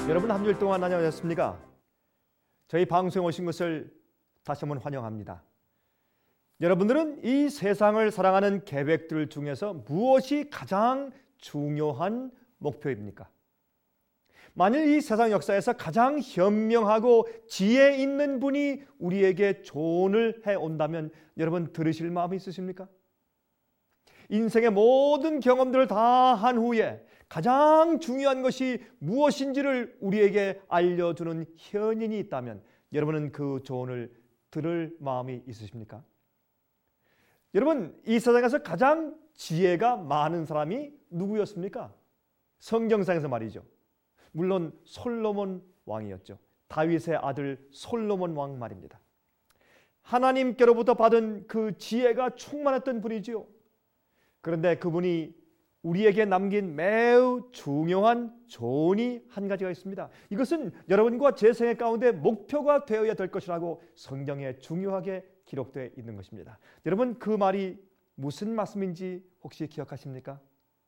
여러분 한 주일 동안 안녕하셨습니까? 저희 방송에 오신 것을 다시 한번 환영합니다. 여러분들은 이 세상을 살아가는 계획들 중에서 무엇이 가장 중요한 목표입니까? 만일 이 세상 역사에서 가장 현명하고 지혜 있는 분이 우리에게 조언을 해온다면 여러분 들으실 마음이 있으십니까? 인생의 모든 경험들을 다 한 후에 가장 중요한 것이 무엇인지를 우리에게 알려주는 현인이 있다면 여러분은 그 조언을 들을 마음이 있으십니까? 여러분, 이 세상에서 가장 지혜가 많은 사람이 누구였습니까? 성경상에서 말이죠. 물론 솔로몬 왕이었죠. 다윗의 아들 솔로몬 왕 말입니다. 하나님께로부터 받은 그 지혜가 충만했던 분이지요. 그런데 그분이 우리에게 남긴 매우 중요한 조언이 한 가지가 있습니다. 이것은 여러분과 제 생애 가운데 목표가 되어야 될 것이라고 성경에 중요하게 기록되어 있는 것입니다. 여러분 그 말이 무슨 말씀인지 혹시 기억하십니까?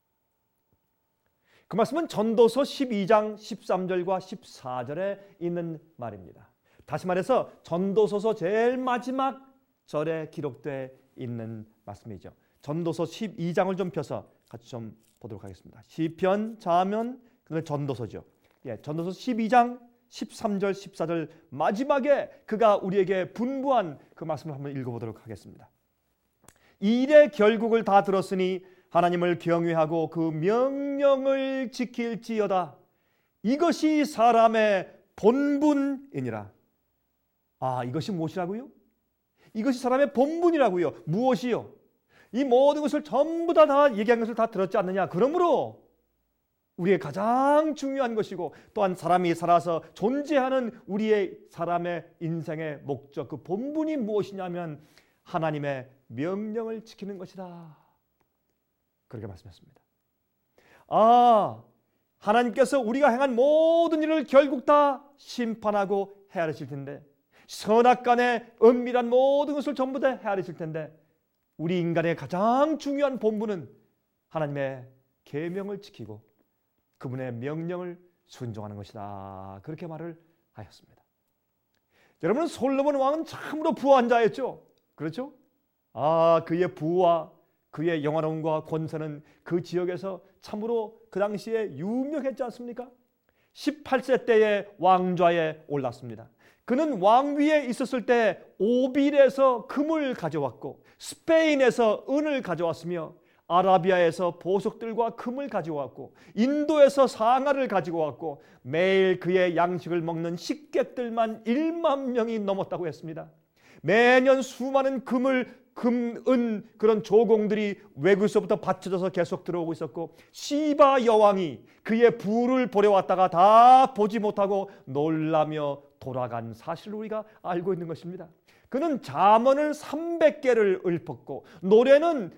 그 말씀은 전도서 12장 13절과 14절에 있는 말입니다. 다시 말해서 전도서서 제일 마지막 절에 기록되어 있는 말씀이죠. 전도서 12장을 좀 펴서 같이 좀 보도록 하겠습니다. 시편, 자문, 그건 전도서죠. 전도서 12장 13절, 14절 마지막에 그가 우리에게 분부한 그 말씀을 한번 읽어보도록 하겠습니다. 이 일의 결국을 다 들었으니 하나님을 경외하고 그 명령을 지킬지어다. 이것이 사람의 본분이니라. 이것이 무엇이라고요? 이것이 사람의 본분이라고요. 무엇이요? 이 모든 것을 전부 다 얘기한 것을 다 들었지 않느냐. 그러므로 우리의 가장 중요한 것이고 또한 사람이 살아서 존재하는 우리의 사람의 인생의 목적, 그 본분이 무엇이냐면 하나님의 명령을 지키는 것이다. 그렇게 말씀했습니다. 하나님께서 우리가 행한 모든 일을 결국 다 심판하고 헤아리실 텐데, 선악간의 은밀한 모든 것을 전부 다 헤아리실 텐데, 우리 인간의 가장 중요한 본분은 하나님의 계명을 지키고 그분의 명령을 순종하는 것이다. 그렇게 말을 하였습니다. 여러분, 솔로몬 왕은 참으로 부한 자였죠. 그렇죠? 그의 부와 그의 영화로움과 권세는 그 지역에서 참으로 그 당시에 유명했지 않습니까? 18세 때에 왕좌에 올랐습니다. 그는 왕위에 있었을 때 오빌에서 금을 가져왔고 스페인에서 은을 가져왔으며 아라비아에서 보석들과 금을 가져왔고 인도에서 상아를 가지고 왔고 매일 그의 양식을 먹는 식객들만 1만 명이 넘었다고 했습니다. 매년 수많은 금, 은 그런 조공들이 외국에서부터 받쳐져서 계속 들어오고 있었고 시바 여왕이 그의 부를 보러 왔다가 다 보지 못하고 놀라며 돌아간 사실을 우리가 알고 있는 것입니다. 그는 잠언을 300개를 읊었고 노래는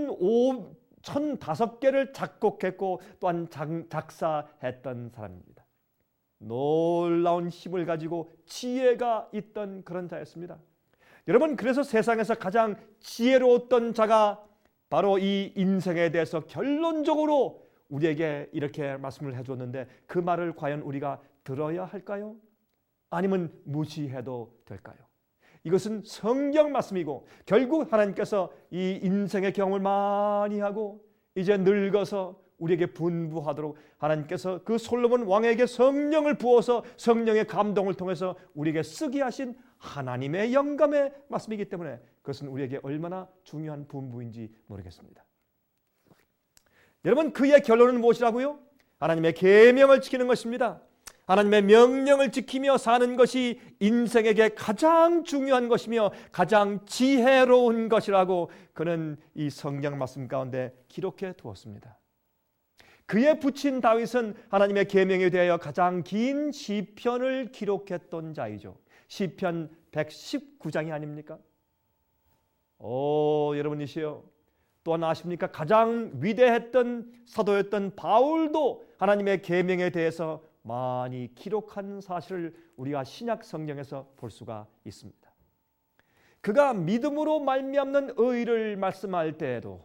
1005개를 작곡했고 또한 작사했던 사람입니다. 놀라운 힘을 가지고 지혜가 있던 그런 자였습니다. 여러분, 그래서 세상에서 가장 지혜로웠던 자가 바로 이 인생에 대해서 결론적으로 우리에게 이렇게 말씀을 해줬는데 그 말을 과연 우리가 들어야 할까요? 아니면 무시해도 될까요? 이것은 성경 말씀이고 결국 하나님께서 이 인생의 경험을 많이 하고 이제 늙어서 우리에게 분부하도록 하나님께서 그 솔로몬 왕에게 성령을 부어서 성령의 감동을 통해서 우리에게 쓰게 하신 하나님의 영감의 말씀이기 때문에 그것은 우리에게 얼마나 중요한 분부인지 모르겠습니다. 여러분, 그의 결론은 무엇이라고요? 하나님의 계명을 지키는 것입니다. 하나님의 명령을 지키며 사는 것이 인생에게 가장 중요한 것이며 가장 지혜로운 것이라고 그는 이 성경 말씀 가운데 기록해 두었습니다. 그의 부친 다윗은 하나님의 계명에 대하여 가장 긴 시편을 기록했던 자이죠. 시편 119장이 아닙니까? 여러분이시여, 또한 아십니까? 가장 위대했던 사도였던 바울도 하나님의 계명에 대해서 많이 기록한 사실을 우리가 신약 성경에서 볼 수가 있습니다. 그가 믿음으로 말미암는 의를 말씀할 때에도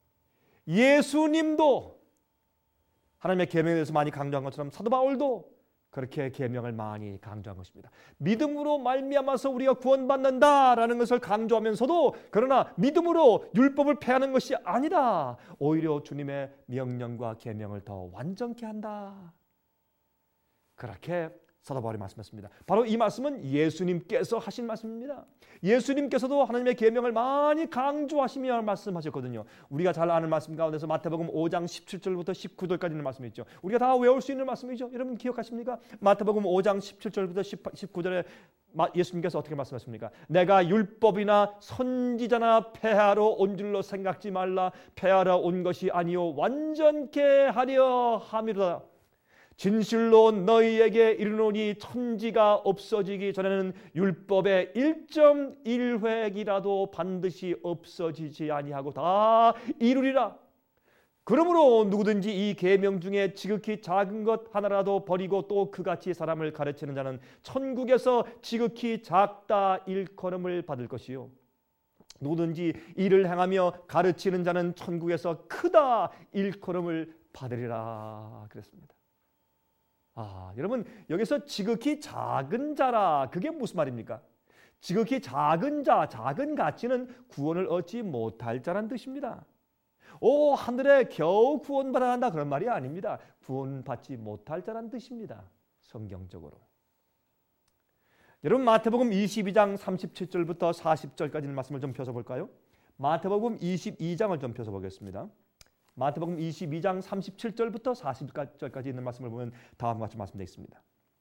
예수님도 하나님의 계명에 대해서 많이 강조한 것처럼 사도 바울도 그렇게 계명을 많이 강조한 것입니다. 믿음으로 말미암아서 우리가 구원받는다라는 것을 강조하면서도 그러나 믿음으로 율법을 폐하는 것이 아니라 오히려 주님의 명령과 계명을 더 완전케 한다. 그렇게 사도 바울이 말씀했습니다. 바로 이 말씀은 예수님께서 하신 말씀입니다. 예수님께서도 하나님의 계명을 많이 강조하시며 말씀하셨거든요. 우리가 잘 아는 말씀 가운데서 마태복음 5장 17절부터 19절까지 있는 말씀이 있죠. 우리가 다 외울 수 있는 말씀이죠. 여러분 기억하십니까? 마태복음 5장 17절부터 19절에 예수님께서 어떻게 말씀하십니까? 내가 율법이나 선지자나 폐하러 온 줄로 생각지 말라. 폐하러 온 것이 아니요 완전케 하려 함이로다. 진실로 너희에게 이르노니 천지가 없어지기 전에는 율법의 1.1획이라도 반드시 없어지지 아니하고 다 이루리라. 그러므로 누구든지 이 계명 중에 지극히 작은 것 하나라도 버리고 또 그같이 사람을 가르치는 자는 천국에서 지극히 작다 일컬음을 받을 것이요 누구든지 이를 행하며 가르치는 자는 천국에서 크다 일컬음을 받으리라 그랬습니다. 여러분 여기서 지극히 작은 자라 그게 무슨 말입니까? 지극히 작은 자, 작은 가치는 구원을 얻지 못할 자란 뜻입니다. 하늘에 겨우 구원받아야 한다 그런 말이 아닙니다. 구원받지 못할 자란 뜻입니다. 성경적으로. 여러분 마태복음 22장 37절부터 40절까지 있는 말씀을 좀 펴서볼까요? 마태복음 22장을 좀 펴서보겠습니다. 마태복음 22장 37절부터 40절까지 있는 말씀을 보면 다음과 같이 말씀되어 있습니다.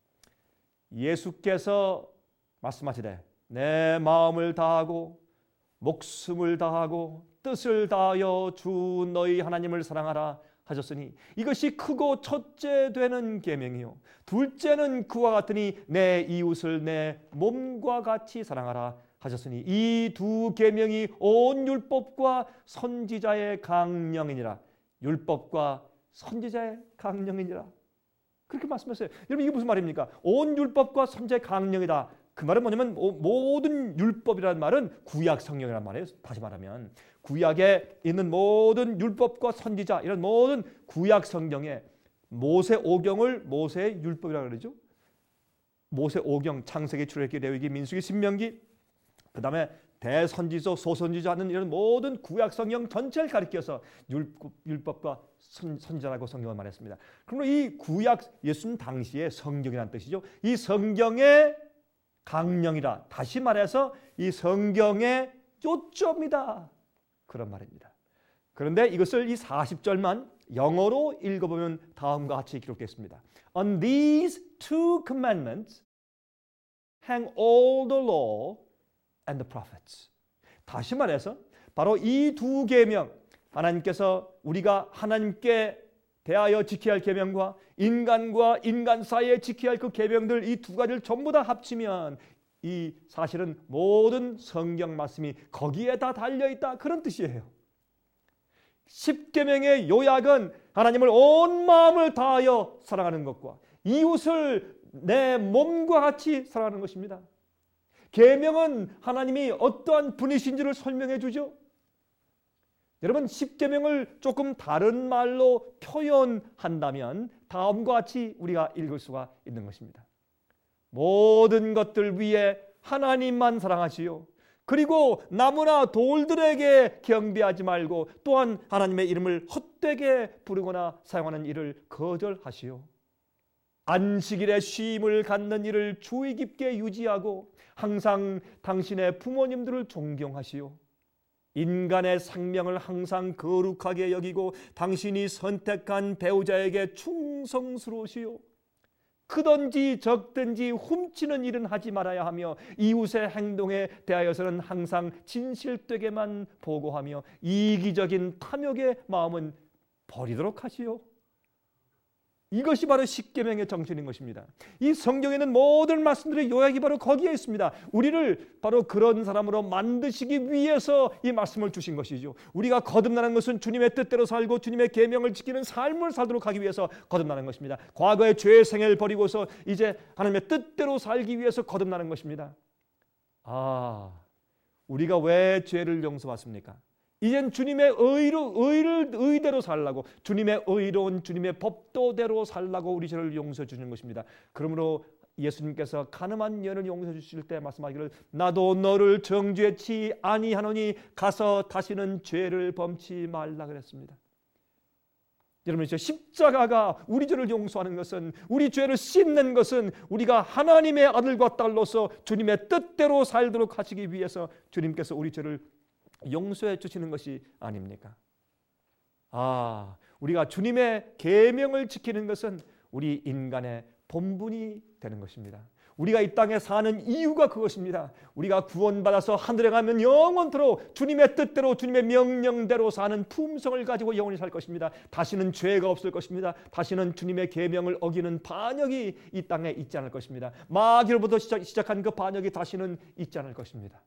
예수께서 말씀하시되 내 마음을 다하고 목숨을 다하고 뜻을 다하여 주 너희 하나님을 사랑하라 하셨으니 이것이 크고 첫째 되는 계명이요 둘째는 그와 같으니 내 이웃을 내 몸과 같이 사랑하라 하셨으니 이 두 계명이 온 율법과 선지자의 강령이니라. 율법과 선지자의 강령이니라. 그렇게 말씀하셨어요. 여러분 이게 무슨 말입니까? 온 율법과 선지자의 강령이다. 그 말은 뭐냐면 모든 율법이라는 말은 구약 성경이란 말이에요. 다시 말하면 구약에 있는 모든 율법과 선지자 이런 모든 구약 성경에 모세 오경을 모세의 율법이라고 그러죠. 모세 오경, 창세기, 출애굽기, 레위기, 민수기, 신명기 그 다음에 대선지서, 소선지서 하는 이런 모든 구약 성경 전체를 가리켜서 율법과 선지자라고 성경을 말했습니다. 그러므로 이 구약 예수님 당시의 성경이라는 뜻이죠. 이 성경의 강령이라 다시 말해서 이 성경의 요점이다 그런 말입니다. 그런데 이것을 이 40절만 영어로 읽어보면 다음과 같이 기록되어 있습니다. On these two commandments hang all the law and the prophets. 다시 말해서 바로 이 두 계명 하나님께서 우리가 하나님께 대하여 지켜야 할 계명과 인간과 인간 사이에 지켜야 할 그 계명들 이 두 가지를 전부 다 합치면 이 사실은 모든 성경 말씀이 거기에 다 달려있다 그런 뜻이에요. 10계명의 요약은 하나님을 온 마음을 다하여 사랑하는 것과 이웃을 내 몸과 같이 사랑하는 것입니다. 계명은 하나님이 어떠한 분이신지를 설명해 주죠. 여러분 10계명을 조금 다른 말로 표현한다면 다음과 같이 우리가 읽을 수가 있는 것입니다. 모든 것들 위에 하나님만 사랑하시오. 그리고 나무나 돌들에게 경배하지 말고 또한 하나님의 이름을 헛되게 부르거나 사용하는 일을 거절하시오. 안식일에 쉼을 갖는 일을 주의 깊게 유지하고 항상 당신의 부모님들을 존경하시오. 인간의 생명을 항상 거룩하게 여기고 당신이 선택한 배우자에게 충성스러우시오. 크든지 적든지 훔치는 일은 하지 말아야 하며 이웃의 행동에 대하여서는 항상 진실되게만 보고하며 이기적인 탐욕의 마음은 버리도록 하시오. 이것이 바로 10계명의 정신인 것입니다. 이 성경에는 모든 말씀들의 요약이 바로 거기에 있습니다. 우리를 바로 그런 사람으로 만드시기 위해서 이 말씀을 주신 것이죠. 우리가 거듭나는 것은 주님의 뜻대로 살고 주님의 계명을 지키는 삶을 살도록 하기 위해서 거듭나는 것입니다. 과거의 죄의 생애를 버리고서 이제 하나님의 뜻대로 살기 위해서 거듭나는 것입니다. 우리가 왜 죄를 용서받습니까? 이젠 주님의 의대로 살라고, 주님의 의로운 주님의 법도대로 살라고 우리 죄를 용서해 주는 것입니다. 그러므로 예수님께서 가늠한 여인을 용서해 주실 때 말씀하기를 나도 너를 정죄치 아니하노니 가서 다시는 죄를 범치 말라 그랬습니다. 여러분, 십자가가 우리 죄를 용서하는 것은, 우리 죄를 씻는 것은 우리가 하나님의 아들과 딸로서 주님의 뜻대로 살도록 하시기 위해서 주님께서 우리 죄를 용서해 주시는 것이 아닙니까? 우리가 주님의 계명을 지키는 것은 우리 인간의 본분이 되는 것입니다. 우리가 이 땅에 사는 이유가 그것입니다. 우리가 구원받아서 하늘에 가면 영원토록 주님의 뜻대로 주님의 명령대로 사는 품성을 가지고 영원히 살 것입니다. 다시는 죄가 없을 것입니다. 다시는 주님의 계명을 어기는 반역이 이 땅에 있지 않을 것입니다. 마귀로부터 시작한 그 반역이 다시는 있지 않을 것입니다.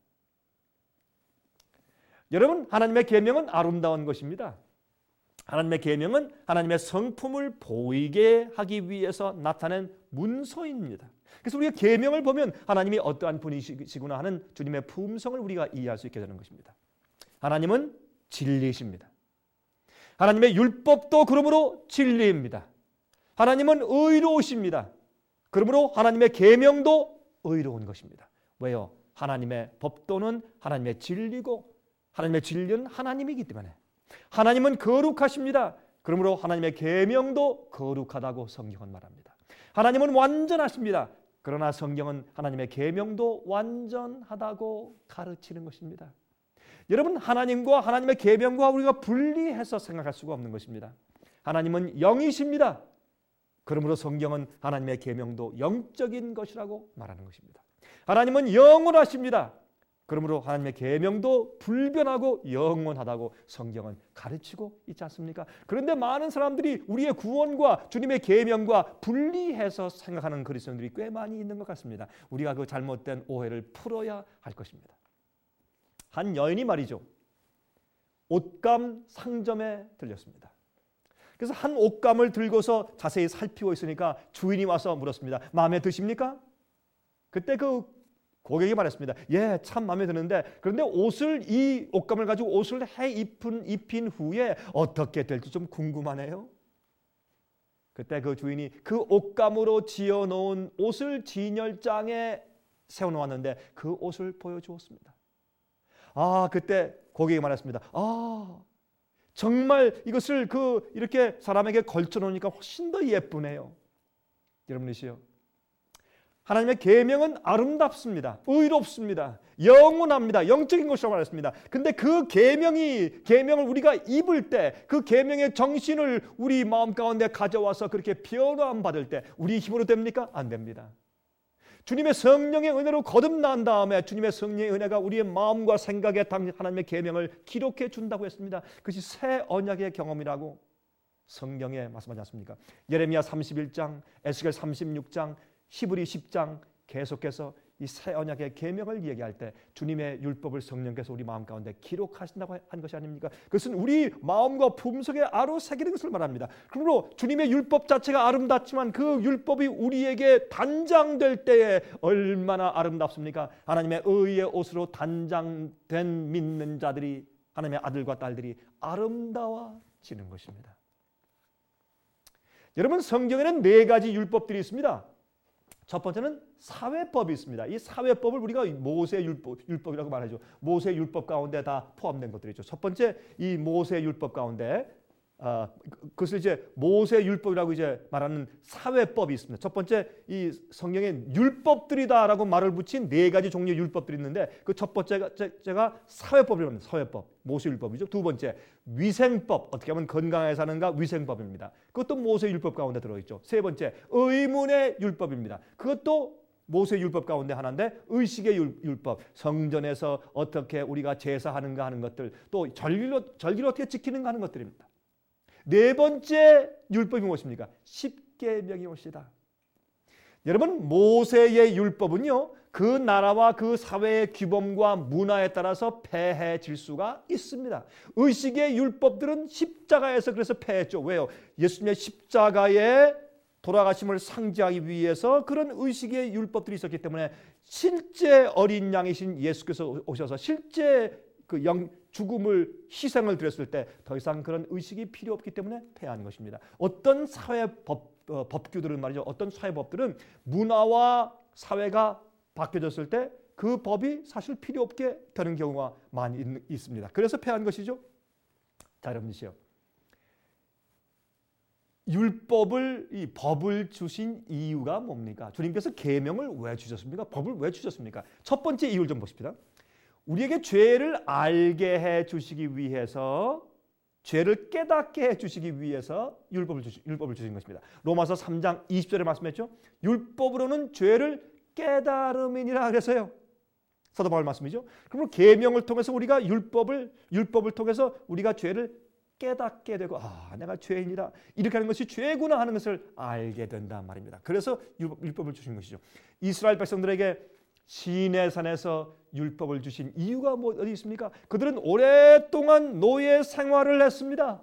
여러분, 하나님의 계명은 아름다운 것입니다. 하나님의 계명은 하나님의 성품을 보이게 하기 위해서 나타낸 문서입니다. 그래서 우리가 계명을 보면 하나님이 어떠한 분이시구나 하는 주님의 품성을 우리가 이해할 수 있게 되는 것입니다. 하나님은 진리이십니다. 하나님의 율법도 그러므로 진리입니다. 하나님은 의로우십니다. 그러므로 하나님의 계명도 의로운 것입니다. 왜요? 하나님의 법도는 하나님의 진리고 하나님의 진리는 하나님이기 때문에. 하나님은 거룩하십니다. 그러므로 하나님의 계명도 거룩하다고 성경은 말합니다. 하나님은 완전하십니다. 그러나 성경은 하나님의 계명도 완전하다고 가르치는 것입니다. 여러분, 하나님과 하나님의 계명과 우리가 분리해서 생각할 수가 없는 것입니다. 하나님은 영이십니다. 그러므로 성경은 하나님의 계명도 영적인 것이라고 말하는 것입니다. 하나님은 영원하십니다. 그러므로 하나님의 계명도 불변하고 영원하다고 성경은 가르치고 있지 않습니까? 그런데 많은 사람들이 우리의 구원과 주님의 계명과 분리해서 생각하는 그리스도인들이 꽤 많이 있는 것 같습니다. 우리가 그 잘못된 오해를 풀어야 할 것입니다. 한 여인이 말이죠, 옷감 상점에 들렸습니다. 그래서 한 옷감을 들고서 자세히 살피고 있으니까 주인이 와서 물었습니다. 마음에 드십니까? 그때 그 고객이 말했습니다. 예, 참 마음에 드는데, 그런데 이 옷감을 가지고 옷을 입힌 후에 어떻게 될지 좀 궁금하네요. 그때 그 주인이 그 옷감으로 지어놓은 옷을 진열장에 세워놓았는데 그 옷을 보여주었습니다. 그때 고객이 말했습니다. 정말 이것을 이렇게 사람에게 걸쳐놓으니까 훨씬 더 예쁘네요. 여러분이시요, 하나님의 계명은 아름답습니다. 의롭습니다. 영원합니다. 영적인 것이라고 말했습니다. 근데 그 계명을 우리가 입을 때, 그 계명의 정신을 우리 마음 가운데 가져와서 그렇게 변화함 받을 때 우리 힘으로 됩니까? 안 됩니다. 주님의 성령의 은혜로 거듭난 다음에 주님의 성령의 은혜가 우리의 마음과 생각에 하나님의 계명을 기록해 준다고 했습니다. 그것이 새 언약의 경험이라고 성경에 말씀하지 않습니까? 예레미야 31장, 에스겔 36장, 히브리 10장 계속해서 이 새 언약의 계명을 얘기할 때 주님의 율법을 성령께서 우리 마음 가운데 기록하신다고 한 것이 아닙니까? 그것은 우리 마음과 품속에 아로 새기는 것을 말합니다. 그러므로 주님의 율법 자체가 아름답지만 그 율법이 우리에게 단장될 때에 얼마나 아름답습니까? 하나님의 의의 옷으로 단장된 믿는 자들이, 하나님의 아들과 딸들이 아름다워지는 것입니다. 여러분, 성경에는 4가지 율법들이 있습니다. 첫 번째는 사회법이 있습니다. 이 사회법을 우리가 모세 율법이라고 말하죠. 모세 율법 가운데 다 포함된 것들이죠. 첫 번째, 이 모세 율법 가운데 그것을 이제 모세 율법이라고 이제 말하는 사회법이 있습니다. 첫 번째, 이 성경에 율법들이다라고 말을 붙인 4가지 종류의 율법들이 있는데 그 첫 번째가 사회법이라고 합니다. 사회법, 모세 율법이죠. 두 번째, 위생법, 어떻게 하면 건강하게 사는가 위생법입니다. 그것도 모세 율법 가운데 들어있죠. 세 번째, 의문의 율법입니다. 그것도 모세 율법 가운데 하나인데 의식의 율법, 성전에서 어떻게 우리가 제사하는가 하는 것들, 또 절기를 어떻게 지키는가 하는 것들입니다. 4번째 율법이 무엇입니까? 십계명이 옳시다. 여러분, 모세의 율법은요, 그 나라와 그 사회의 규범과 문화에 따라서 폐해질 수가 있습니다. 의식의 율법들은 십자가에서 그래서 폐했죠. 왜요? 예수님의 십자가에 돌아가심을 상징하기 위해서 그런 의식의 율법들이 있었기 때문에 실제 어린 양이신 예수께서 오셔서 실제 그 죽음을 희생을 드렸을 때 더 이상 그런 의식이 필요 없기 때문에 폐하는 것입니다. 어떤 사회 법규들은 말이죠. 어떤 사회 법들은 문화와 사회가 바뀌어졌을 때 그 법이 사실 필요 없게 되는 경우가 많이 있습니다. 그래서 폐하는 것이죠. 자, 여러분이시요. 이 법을 주신 이유가 뭡니까? 주님께서 계명을 왜 주셨습니까? 법을 왜 주셨습니까? 첫 번째 이유를 좀 보십시다. 우리에게 죄를 알게 해 주시기 위해서, 죄를 깨닫게 해 주시기 위해서 율법을 주신 것입니다. 로마서 3장 20절에 말씀했죠. 율법으로는 죄를 깨달음이니라 그랬어요. 사도 바울 말씀이죠. 그러면 계명을 통해서 우리가 율법을 통해서 우리가 죄를 깨닫게 되고 내가 죄인이다 이렇게 하는 것이 죄구나 하는 것을 알게 된단 말입니다. 그래서 율법을 주신 것이죠. 이스라엘 백성들에게 시내산에서 율법을 주신 이유가 어디 있습니까? 그들은 오랫동안 노예 생활을 했습니다.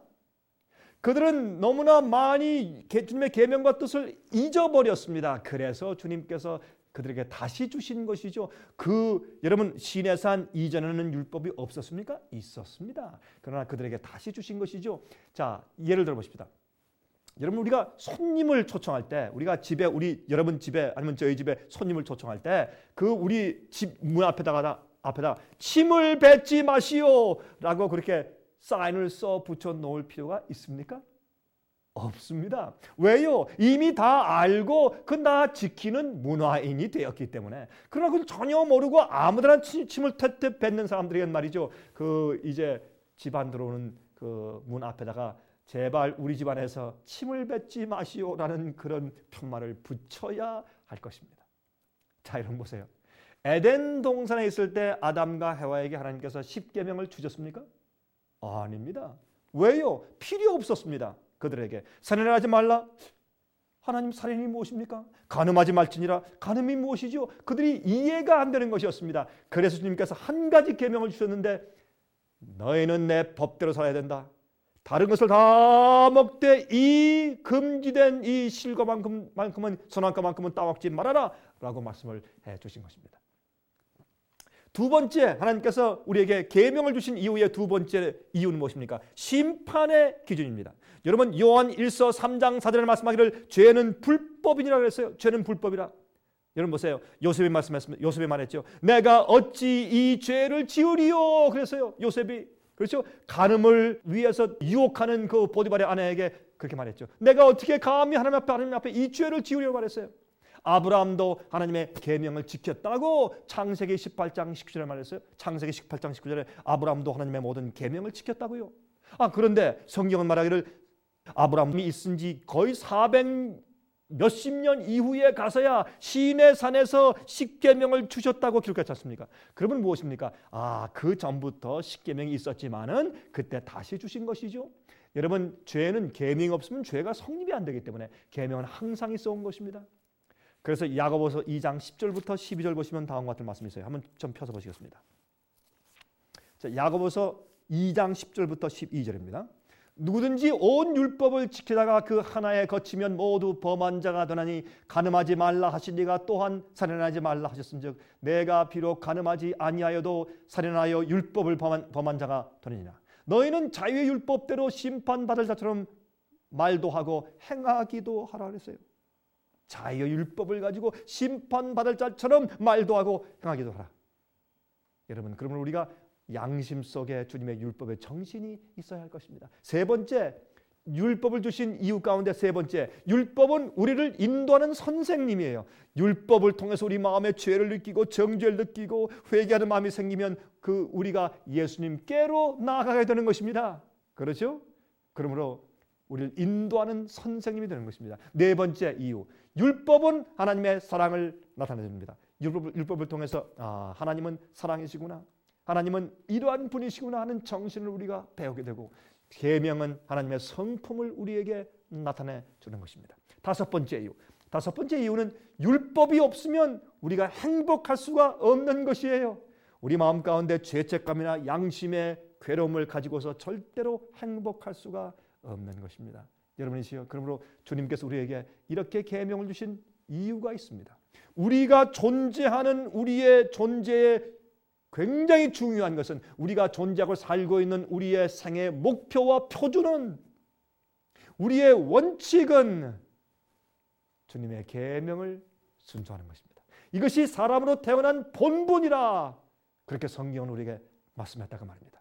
그들은 너무나 많이 주님의 계명과 뜻을 잊어버렸습니다. 그래서 주님께서 그들에게 다시 주신 것이죠. 여러분 시내산 이전에는 율법이 없었습니까? 있었습니다. 그러나 그들에게 다시 주신 것이죠. 자, 예를 들어 보십시다. 여러분 우리가 손님을 초청할 때, 우리가 집에 여러분 집에 아니면 저희 집에 손님을 초청할 때 우리 집 문 앞에다가 침을 뱉지 마시오라고 그렇게 사인을 써 붙여 놓을 필요가 있습니까? 없습니다. 왜요? 이미 다 알고 그건 다 지키는 문화인이 되었기 때문에. 그러나 그걸 전혀 모르고 아무데나 침을 태태 뱉는 사람들에겐 말이죠. 이제 집안 들어오는 문 앞에다가 제발 우리 집안에서 침을 뱉지 마시오라는 그런 편말을 붙여야 할 것입니다. 자, 여러분 보세요. 에덴 동산에 있을 때 아담과 해와에게 하나님께서 10계명을 주셨습니까? 아닙니다. 왜요? 필요 없었습니다. 그들에게 살인하지 말라. 하나님 살인이 무엇입니까? 간음하지 말지니라. 간음이 무엇이죠? 그들이 이해가 안 되는 것이었습니다. 그래서 주님께서 한 가지 계명을 주셨는데 너희는 내 법대로 살아야 된다. 다른 것을 다 먹되 이 금지된 이 실과만큼은 선한 것만큼은 따먹지 말아라 라고 말씀을 해 주신 것입니다. 두 번째, 하나님께서 우리에게 계명을 주신 이후의 두 번째 이유는 무엇입니까? 심판의 기준입니다. 여러분 요한 1서 3장 4절에 말씀하기를 죄는 불법이니라 그랬어요. 죄는 불법이라. 여러분 보세요. 요셉이 말했죠. 내가 어찌 이 죄를 지으리요 그랬어요. 요셉이. 그렇죠? 간음을 위해서 유혹하는 그 보디발의 아내에게 그렇게 말했죠. 내가 어떻게 감히 하나님 앞에 이 죄를 지으려고 말했어요. 아브라함도 하나님의 계명을 지켰다고 창세기 18장 19절에 말했어요. 창세기 18장 19절에 아브라함도 하나님의 모든 계명을 지켰다고요. 그런데 성경은 말하기를 아브라함이 있은 지 거의 400 몇십 년 이후에 가서야 시내산에서 10계명을 주셨다고 기록했지 않습니까? 그러면 무엇입니까? 그 전부터 10계명이 있었지만은 그때 다시 주신 것이죠. 여러분 죄는 계명이 없으면 죄가 성립이 안 되기 때문에 계명은 항상 있어 온 것입니다. 그래서 야고보서 2장 10절부터 12절 보시면 다음과 같은 말씀이 있어요. 한번 좀 펴서 보시겠습니다. 자, 야고보서 2장 10절부터 12절입니다. 누구든지 온 율법을 지키다가 그 하나에 거치면 모두 범한 자가 되나니 간음하지 말라 하시니가 또한 살인하지 말라 하셨은즉 내가 비록 간음하지 아니하여도 살인하여 율법을 범한 자가 되느니라. 너희는 자유의 율법대로 심판받을 자처럼 말도 하고 행하기도 하라 그랬어요. 자유의 율법을 가지고 심판받을 자처럼 말도 하고 행하기도 하라. 여러분 그러면 우리가 양심 속에 주님의 율법의 정신이 있어야 할 것입니다. 세 번째, 율법을 주신 이유 가운데 세 번째, 율법은 우리를 인도하는 선생님이에요. 율법을 통해서 우리 마음에 죄를 느끼고 정죄를 느끼고 회개하는 마음이 생기면 우리가 예수님께로 나아가게 되는 것입니다. 그렇죠? 그러므로 우리를 인도하는 선생님이 되는 것입니다. 네 번째 이유, 율법은 하나님의 사랑을 나타내줍니다. 율법을 통해서 하나님은 사랑이시구나, 하나님은 이러한 분이시구나 하는 정신을 우리가 배우게 되고, 계명은 하나님의 성품을 우리에게 나타내 주는 것입니다. 다섯 번째 이유는 율법이 없으면 우리가 행복할 수가 없는 것이에요. 우리 마음 가운데 죄책감이나 양심의 괴로움을 가지고서 절대로 행복할 수가 없는 것입니다. 여러분이시여, 그러므로 주님께서 우리에게 이렇게 계명을 주신 이유가 있습니다. 우리가 존재하는 우리의 존재의 굉장히 중요한 것은 우리가 존재하고 살고 있는 우리의 생의 목표와 표준은, 우리의 원칙은 주님의 계명을 순종하는 것입니다. 이것이 사람으로 태어난 본분이라 그렇게 성경은 우리에게 말씀했다고 말입니다.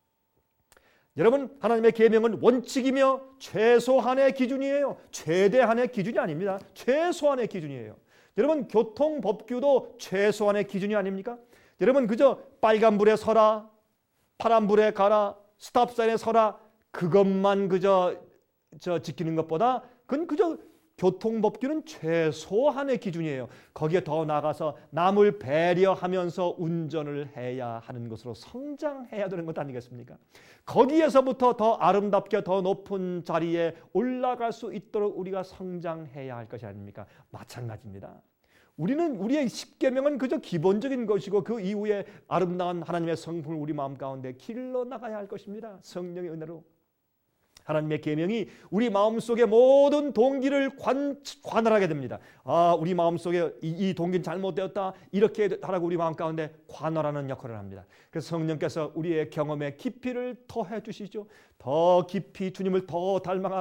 여러분, 하나님의 계명은 원칙이며 최소한의 기준이에요. 최대한의 기준이 아닙니다. 최소한의 기준이에요. 여러분, 교통법규도 최소한의 기준이 아닙니까? 여러분, 그저 빨간불에 서라, 파란불에 가라, 스탑사인에 서라, 그것만 그저 지키는 것보다 그건 그저 교통법규는 최소한의 기준이에요. 거기에 더 나아가서 남을 배려하면서 운전을 해야 하는 것으로 성장해야 되는 것 아니겠습니까? 거기에서부터 더 아름답게 더 높은 자리에 올라갈 수 있도록 우리가 성장해야 할 것이 아닙니까? 마찬가지입니다. 우리의 십계명은 그저 기본적인 것이고 그 이후에 아름다운 하나님의 성품을 우리 마음 가운데 길러 나가야 할 것입니다. 성령의 은혜로. 하나님의 계명이 우리 마음속의 모든 동기를 관할하게 됩니다. 우리 마음속에 이 동기는 잘못되었다, 이렇게 하라고 우리 마음 가운데 관할하는 역할을 합니다. 그래서 성령께서 우리의 경험의 깊이를 더해 주시죠. 더 깊이 주님을 더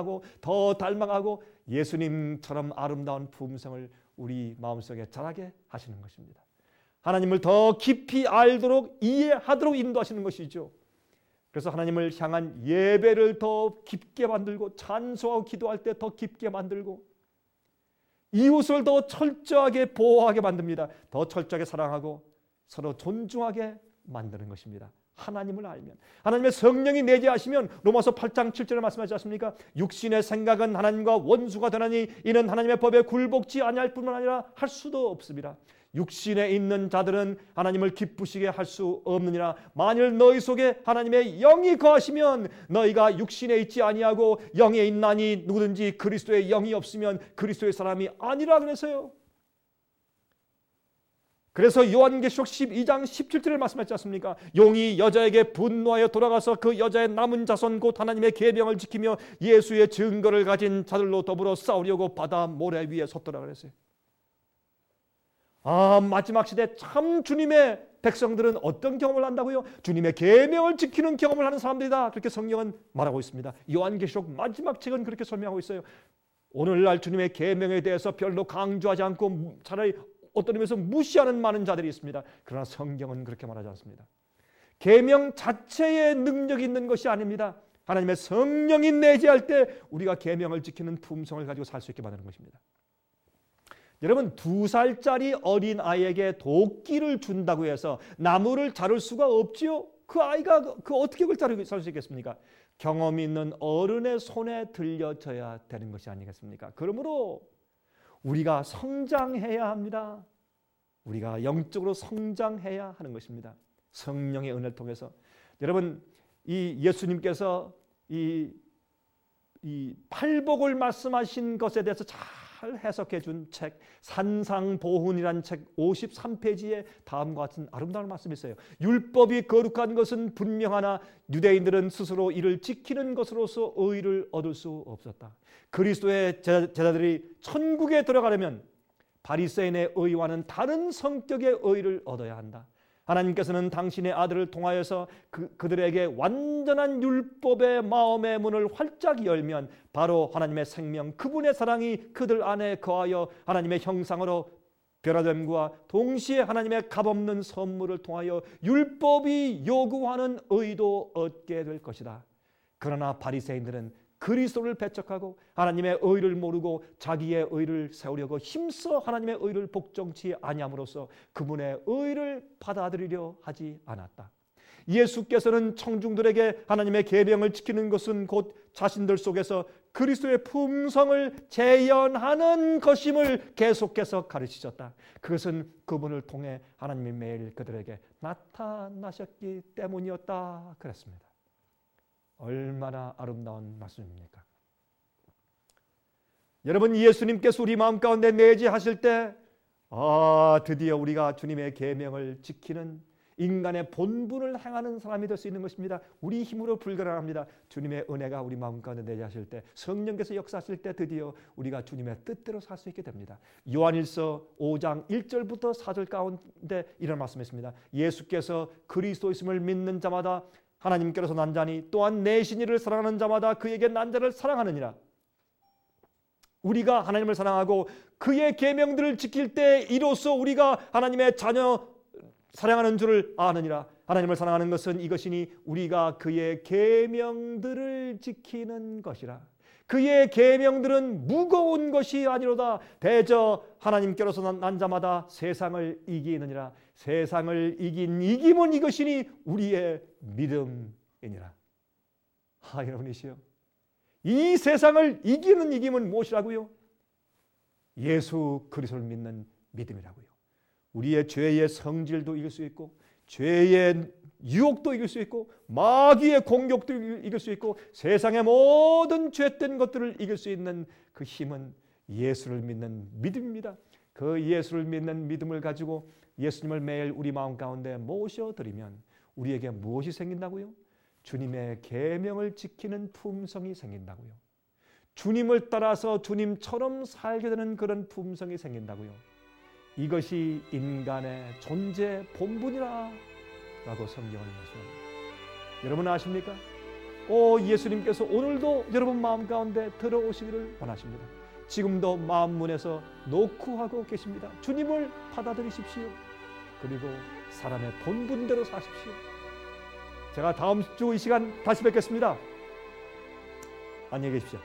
닮아가고 예수님처럼 아름다운 품성을 우리 마음속에 자라게 하시는 것입니다. 하나님을 더 깊이 알도록 이해하도록 인도하시는 것이죠. 그래서 하나님을 향한 예배를 더 깊게 만들고, 찬송하고 기도할 때 더 깊게 만들고, 이웃을 더 철저하게 보호하게 만듭니다. 더 철저하게 사랑하고 서로 존중하게 만드는 것입니다. 하나님을 알면, 하나님의 성령이 내재하시면 로마서 8장 7절에 말씀하지 않습니까? 육신의 생각은 하나님과 원수가 되나니 이는 하나님의 법에 굴복지 아니할 뿐만 아니라 할 수도 없습니다. 육신에 있는 자들은 하나님을 기쁘시게 할 수 없느니라. 만일 너희 속에 하나님의 영이 거하시면 너희가 육신에 있지 아니하고 영에 있나니 누구든지 그리스도의 영이 없으면 그리스도의 사람이 아니라 그래서요. 그래서 요한계시록 12장 17절을 말씀하지 않습니까? 용이 여자에게 분노하여 돌아가서 그 여자의 남은 자손 곧 하나님의 계명을 지키며 예수의 증거를 가진 자들로 더불어 싸우려고 바다 모래 위에 섰더라 그랬어요. 마지막 시대 참 주님의 백성들은 어떤 경험을 한다고요? 주님의 계명을 지키는 경험을 하는 사람들이다. 그렇게 성경은 말하고 있습니다. 요한계시록 마지막 책은 그렇게 설명하고 있어요. 오늘날 주님의 계명에 대해서 별로 강조하지 않고 차라리 어떤 의미에서 무시하는 많은 자들이 있습니다. 그러나 성경은 그렇게 말하지 않습니다. 계명 자체에 능력이 있는 것이 아닙니다. 하나님의 성령이 내재할 때 우리가 계명을 지키는 품성을 가지고 살 수 있게 만드는 것입니다. 여러분, 2살짜리 어린 아이에게 도끼를 준다고 해서 나무를 자를 수가 없지요. 그 아이가 어떻게 그걸 자르고 살 수 있겠습니까? 경험이 있는 어른의 손에 들려져야 되는 것이 아니겠습니까? 그러므로 우리가 성장해야 합니다. 우리가 영적으로 성장해야 하는 것입니다. 성령의 은혜를 통해서. 여러분, 이 예수님께서 이 팔복을 말씀하신 것에 대해서 잘 해석해 준 책 산상보훈이라는 책 53페이지에 다음과 같은 아름다운 말씀이 있어요. 율법이 거룩한 것은 분명하나 유대인들은 스스로 이를 지키는 것으로서 의를 얻을 수 없었다. 그리스도의 제자들이 천국에 들어가려면 바리새인의 의와는 다른 성격의 의를 얻어야 한다. 하나님께서는 당신의 아들을 통하여서 그들에게 완전한 율법의 마음의 문을 활짝 열면 바로 하나님의 생명, 그분의 사랑이 그들 안에 거하여 하나님의 형상으로 변화됨과 동시에 하나님의 값없는 선물을 통하여 율법이 요구하는 의도 얻게 될 것이다. 그러나 바리새인들은 그리스도를 배척하고 하나님의 의를 모르고 자기의 의를 세우려고 힘써 하나님의 의를 복종치 아니함으로써 그분의 의를 받아들이려 하지 않았다. 예수께서는 청중들에게 하나님의 계명을 지키는 것은 곧 자신들 속에서 그리스도의 품성을 재현하는 것임을 계속해서 가르치셨다. 그것은 그분을 통해 하나님이 매일 그들에게 나타나셨기 때문이었다 그랬습니다. 얼마나 아름다운 말씀입니까? 여러분, 예수님께서 우리 마음 가운데 내재하실 때 드디어 우리가 주님의 계명을 지키는 인간의 본분을 행하는 사람이 될 수 있는 것입니다. 우리 힘으로 불가능합니다. 주님의 은혜가 우리 마음 가운데 내재하실 때, 성령께서 역사하실 때 드디어 우리가 주님의 뜻대로 살 수 있게 됩니다. 요한일서 5장 1절부터 4절 가운데 이런 말씀이 있습니다. 예수께서 그리스도이심을 믿는 자마다 하나님께로서 난 자니 또한 내 신이를 사랑하는 자마다 그에게 난 자를 사랑하느니라. 우리가 하나님을 사랑하고 그의 계명들을 지킬 때 이로써 우리가 하나님의 자녀 사랑하는 줄을 아느니라. 하나님을 사랑하는 것은 이것이니 우리가 그의 계명들을 지키는 것이라. 그의 계명들은 무거운 것이 아니로다. 대저 하나님께로서 난 자마다 세상을 이기느니라. 세상을 이긴 이김은 이것이니 우리의 믿음이니라. 여러분이시여, 이 세상을 이기는 이김은 무엇이라고요? 예수 그리스도를 믿는 믿음이라고요. 우리의 죄의 성질도 이길 수 있고, 죄의 유혹도 이길 수 있고, 마귀의 공격도 이길 수 있고, 세상의 모든 죄된 것들을 이길 수 있는 그 힘은 예수를 믿는 믿음입니다. 그 예수를 믿는 믿음을 가지고 예수님을 매일 우리 마음 가운데 모셔드리면 우리에게 무엇이 생긴다고요? 주님의 계명을 지키는 품성이 생긴다고요. 주님을 따라서 주님처럼 살게 되는 그런 품성이 생긴다고요. 이것이 인간의 존재 본분이라 라고 성경은 말씀합니다. 여러분 아십니까? 예수님께서 오늘도 여러분 마음 가운데 들어오시기를 원하십니다. 지금도 마음 문에서 노크하고 계십니다. 주님을 받아들이십시오. 그리고 사람의 본분대로 사십시오. 제가 다음 주 이 시간 다시 뵙겠습니다. 안녕히 계십시오.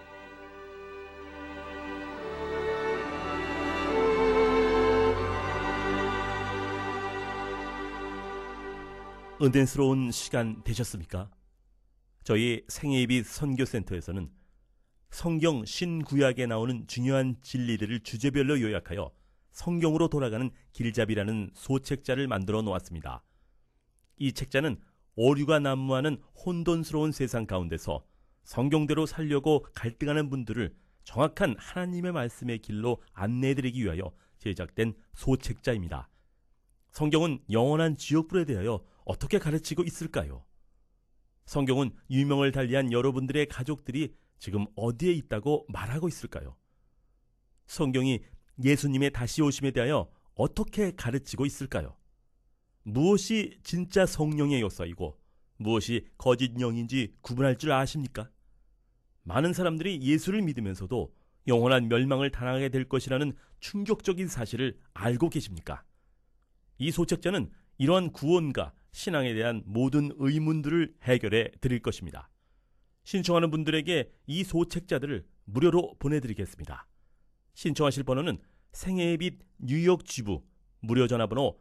은혜스러운 시간 되셨습니까? 저희 생애빛 선교센터에서는 성경 신구약에 나오는 중요한 진리들을 주제별로 요약하여 성경으로 돌아가는 길잡이라는 소책자를 만들어 놓았습니다. 이 책자는 오류가 난무하는 혼돈스러운 세상 가운데서 성경대로 살려고 갈등하는 분들을 정확한 하나님의 말씀의 길로 안내해드리기 위하여 제작된 소책자입니다. 성경은 영원한 지옥불에 대하여 어떻게 가르치고 있을까요? 성경은 유명을 달리한 여러분들의 가족들이 지금 어디에 있다고 말하고 있을까요? 성경이 예수님의 다시 오심에 대하여 어떻게 가르치고 있을까요? 무엇이 진짜 성령의 역사이고 무엇이 거짓 영인지 구분할 줄 아십니까? 많은 사람들이 예수를 믿으면서도 영원한 멸망을 당하게 될 것이라는 충격적인 사실을 알고 계십니까? 이 소책자는 이러한 구원과 신앙에 대한 모든 의문들을 해결해 드릴 것입니다. 신청하는 분들에게 이 소책자들을 무료로 보내드리겠습니다. 신청하실 번호는 생애의 빛 뉴욕 지부 무료 전화번호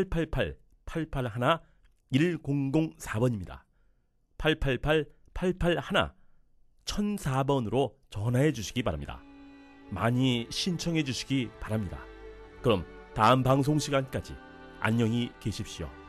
888-881-1004번입니다. 888-881-1004번으로 전화해 주시기 바랍니다. 많이 신청해 주시기 바랍니다. 그럼 다음 방송 시간까지 안녕히 계십시오.